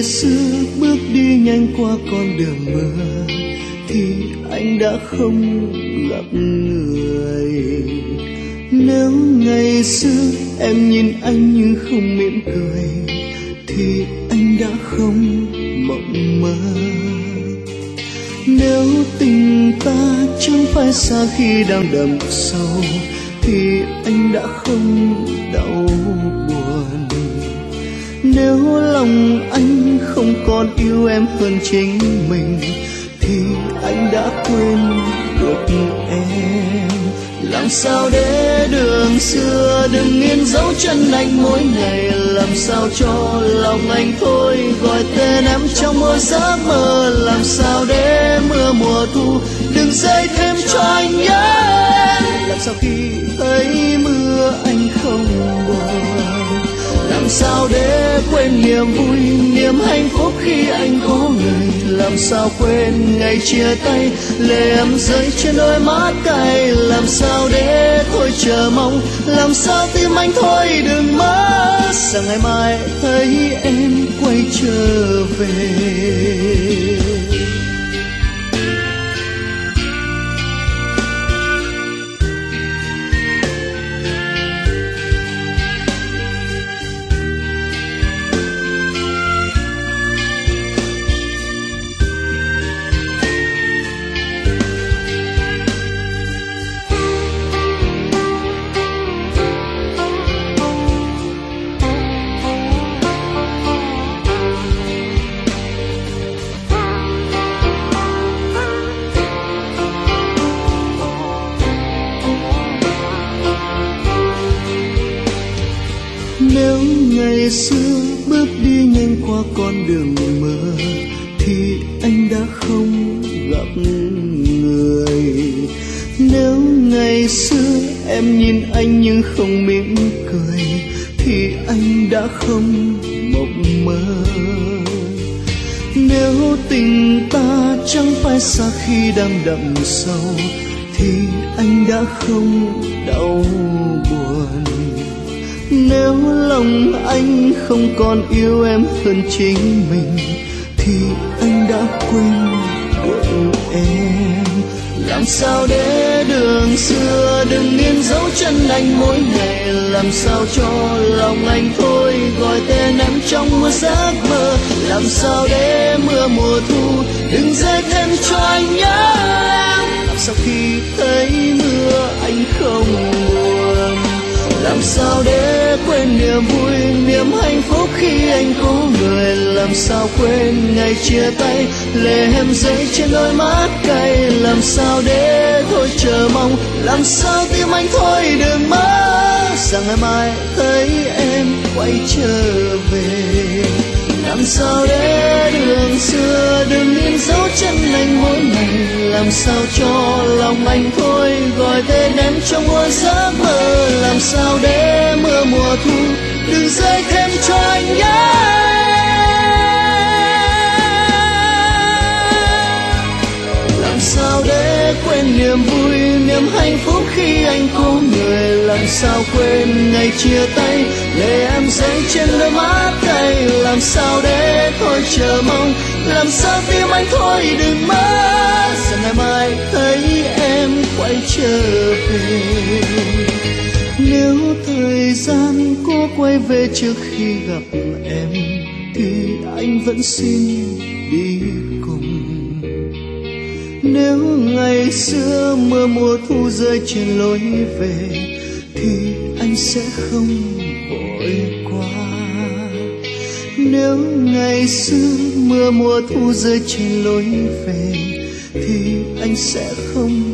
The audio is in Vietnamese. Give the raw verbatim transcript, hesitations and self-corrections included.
ngày xưa bước đi nhanh qua con đường mưa thì anh đã không gặp người. Nếu ngày xưa em nhìn anh nhưng không mỉm cười thì anh đã không mộng mơ. Nếu tình ta chẳng phải xa khi đang đậm sâu thì anh đã không đau buồn. Nếu lòng anh không còn yêu em hơn chính mình thì anh đã quên được em. Làm sao để đường xưa đừng in dấu chân anh mỗi ngày, làm sao cho lòng anh thôi gọi tên em trong mỗi giấc mơ. Làm sao để mưa mùa thu đừng rơi thêm cho anh nhớ em. Làm sao khi thấy mưa anh không buồn, làm sao để quên niềm vui niềm hạnh phúc khi anh có người. Làm sao quên ngày chia tay lệ em rơi trên đôi mắt cay. Làm sao để thôi chờ mong, làm sao tim anh thôi đừng mất rằng ngày mai thấy em quay trở về. Nếu ngày xưa bước đi nhanh qua con đường mơ thì anh đã không gặp người. Nếu ngày xưa em nhìn anh nhưng không mỉm cười thì anh đã không mộng mơ. Nếu tình ta chẳng phải xa khi đang đậm sâu thì anh đã không đau buồn. Nếu lòng anh không còn yêu em hơn chính mình thì anh đã quên được em. Làm sao để đường xưa đừng in dấu chân anh mỗi ngày, làm sao cho lòng anh thôi gọi tên em trong mưa giấc mơ. Làm sao để mưa mùa thu đừng rơi thêm cho anh nhớ em. Làm sao khi thấy mưa anh không buồn, làm sao để quên niềm vui niềm hạnh phúc khi anh có người. Làm sao quên ngày chia tay lệ em rơi trên đôi mắt cay. Làm sao để thôi chờ mong, làm sao tim anh thôi đừng mất rằng ngày mai thấy em quay trở về. Làm sao để đường xưa đừng in dấu chân anh mỗi ngày, làm sao cho lòng anh thôi gọi tên em trong mỗi giấc mơ. Làm sao để mưa mùa thu đừng rơi thêm cho anh nhớ. Làm sao để quên niềm vui niềm hạnh phúc khi anh có người. Làm sao quên ngày chia tay lệ em rơi trên đôi mắt cay. Làm sao để thôi chờ mong, làm sao tim anh thôi đừng mất rằng ngày mai thấy em quay trở về. Nếu thời gian có quay về trước khi gặp em thì anh vẫn xin đi cùng. Nếu ngày xưa mưa mùa thu rơi trên lối về thì anh sẽ không vội qua. Nếu ngày xưa mưa mùa thu rơi trên lối về thì anh sẽ không